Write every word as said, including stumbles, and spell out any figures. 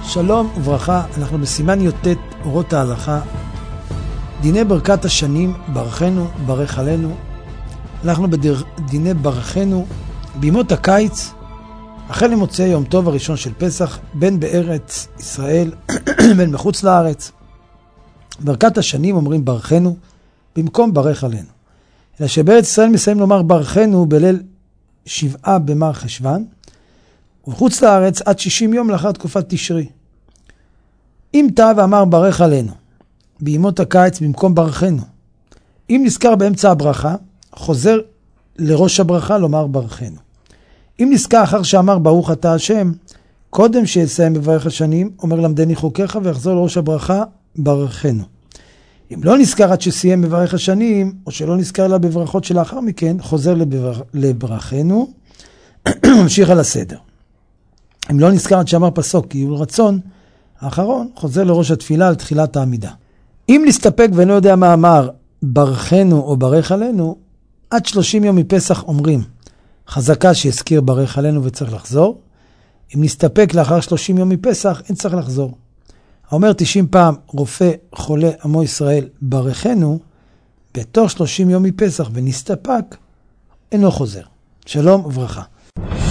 שלום וברכה, אנחנו בסימן י"ט אורות ההלכה, דיני ברכת השנים, ברכנו, ברך עלינו. אנחנו בדיני ברכנו בימות הקיץ, החל ממוצאי יום טוב הראשון של פסח, בין בארץ ישראל, בין מחוץ לארץ. ברכת השנים אומרים ברכנו, במקום ברך עלינו. אלא שבארץ ישראל מסיים לומר ברכנו בליל שבעה במר חשוון, ובחוץ לארץ עד שישים יום לאחר תקופת תשרי. אם טעה ואמר ברך עלינו, בימות הקיץ במקום ברכנו. אם נזכר באמצע הברכה, חוזר לראש הברכה לומר ברכנו. אם נזכר אחר שאמר ברוך אתה השם, קודם שיסיים בברך השנים, אומר למדני חוקיך ויחזור לראש הברכה, ברכנו. אם לא נזכר עד שסיים בברך השנים, או שלא נזכר לה בברכות שלאחר מכן, חוזר לבר... לברכנו, ממשיך על הסדר. אם לא נזכר עד שאמר פסוק, כי הוא רצון, האחרון חוזר לראש התפילה על תחילת העמידה. אם נסתפק ואינו יודע מה אמר, ברכנו או ברך עלינו, עד שלושים יום מפסח אומרים, חזקה שיזכיר ברך עלינו וצריך לחזור. אם נסתפק לאחר שלושים יום מפסח, אין צריך לחזור. האומר תשעים פעם, רופא חולה עמו ישראל ברכנו, בתוך שלושים יום מפסח ונסתפק, אינו חוזר. שלום וברכה.